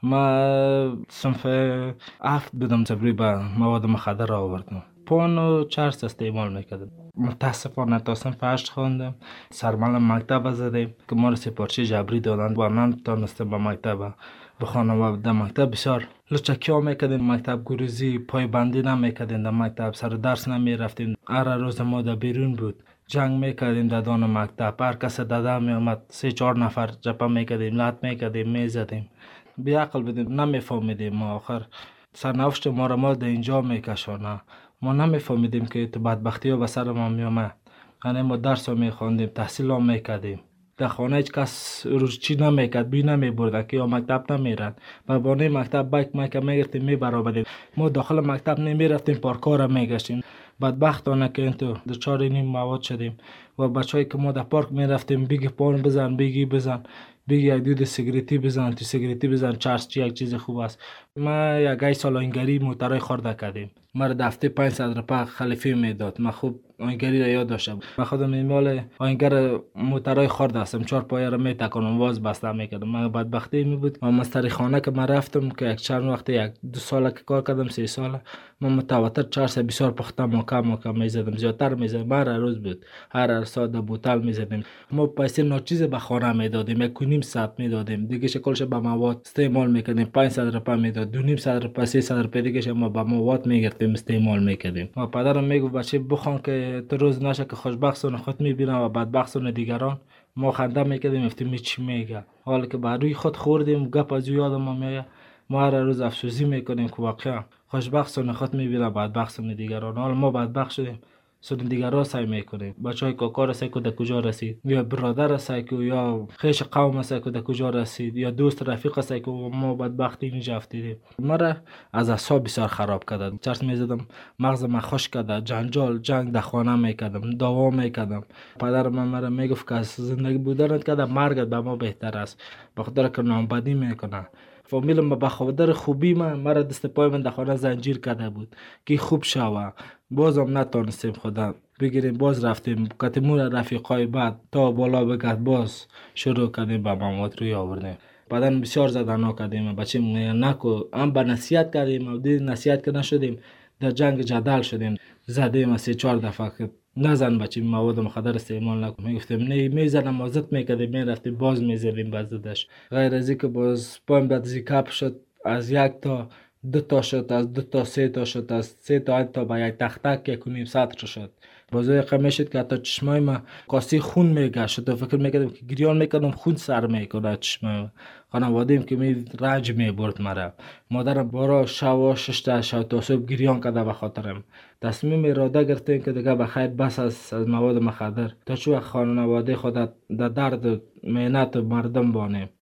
ما صنف هفت بودم جبری به مواد مخدر آوردم. پان و چرس استعمال میکردم. متاسفانه تا صنف هشت خواندم. سرمال مکتب زدیم که ما را سپارچی جبری دادند و نتانستم به مکتب بخوانم و در مکتب بسیار لچکی ها میکردیم. مکتب گریزی پای بندی نمیکردیم. در مکتب سر درس نمیرفتیم. هر روز ما در بیرون بود. جنگ میکردیم در دان مکتب. هر کس داده میامد 3-4 نفر جپا میکردیم، لط میکردیم، میزدیم. بی عقل بودیم، نمیفهمیدیم. ما آخر سرنوشت ما را ما در اینجا میکشانه. ما نمیفهمیدیم که تو بدبختی ها به سر ما میامد. یعنی ما درس ها میخواندیم، تحصیل ها میکردیم. در خانه هیچ کس روز چی نمیکرد، بی نمیبرد که یا مکتب نمیرن. و بانه مکتب بایک میگرفتیم میبرآمدیم. ما داخل مکتب نمیرفتیم، پارک‌ها را میگشتیم. بدبختانه که اینطور دچار این مواد شدیم. و بچه‌ای که ما در پارک میرفتیم بگی پان بزن، بگی بزن، بگی یک دود سیگریتی بزن، تو سیگریتی بزن، چرس چی یک چیز خوب است. ما یک سال آینگری موترای خورده کردیم. مرا دفته 500 روپیه خلیفه میداد. من خوب آینگری را یاد داشتم. من خودم ایمال آینگر موترای خورده هستم. 4 پایه را میتکانم، واز بسته میکردم. من بدبختی می بود. و مستری خانه که من رفتم که یک چند وقت 1-2 سال که کار کردم، 3 سال من متواتر چرس بسیار پخته محکم میزدم. زیادتر میزدم. هر روز بود. هر ساعت بوتل میزدیم. ما پیسه ناچیز به خانه میدادیم. 1.5 ساعت میدادیم. دیگه شکلش به مواد استعمال میکردیم. 500 روپیه میداد. 2.5 روپیه 300 روپیه دیگه ما به مواد میگرفتیم، استعمال میکردیم. و پدرم میگفت بچه بخوان که تو روز نشه که خوشبختانه خود میبینم و بدبختانه دیگران. ما خنده میکردیم، گفتیم چی میگه. حالا که بر روی خود خوردیم، گپ از یادم میاد. ما هر روز افسوسی میکنیم که واقعا خوشبختانه خود میبینم، بدبختانه دیگران. حالا ما بدبخت شدیم، سود دیگر را سعی میکنیم. بچهای کاکا را سعی که در کجا رسید، یا برادر را سعی که، یا خیش قوم سعی که در کجا رسید، یا دوست رفیق سعی که. ما بدبختی اینجا افتیدیم. مرا از اعصاب بسیار خراب کرد. چرس میزدم، مغز من خشک کرد. جنجال جنگ در خانه میکردم، دعوا میکردم. پدر من مرا میگفت که از زندگی بودنت که مرگت به ما بهتر است، به خاطر که نامبدی میکنه. فامیلم به خاطر خوبی من مرا دست پای من در خانه زنجیر کرده بود که خوب شوه. بازم نتانستیم خدا بگیریم. باز رفتیم کتمون رفیقای بعد تا بالا بگرد، باز شروع کردیم به مواد روی آوردیم. بدن بسیار زدنا کردیم. بچه نکو هم به نصیحت کردیم و دید نصیحت که نشدیم، در جنگ جدل شدیم. زدیم 3-4 دفعه که نزن بچه مواد مخدر استعمال نکن. میگفتیم نه میزنم، ازت میکردیم، میرفتیم باز میزدیم بازدش. غیر از اینکه باز پایم بعد زیکاپ شد، از 1 تا 2 تا شد، از 2 تا 3 تا شد، از 3 تا به یک تختک 1.5 سطر شد. بازوی قمه شد که حتی چشمای ما قاسی خون میگشت. تو فکر میکردم که گریان میکردم، خون سر میکنه چشمای. خانوادیم که می رنج میبرد مرا. مادرم بارا شب 6 تا صبح گریان کرده به خاطرم. تصمیم اراده گرفتیم که دیگه بخیر بس از مواد مخدر، تا چو خانواده خود در درد مهنت مردم بانیم.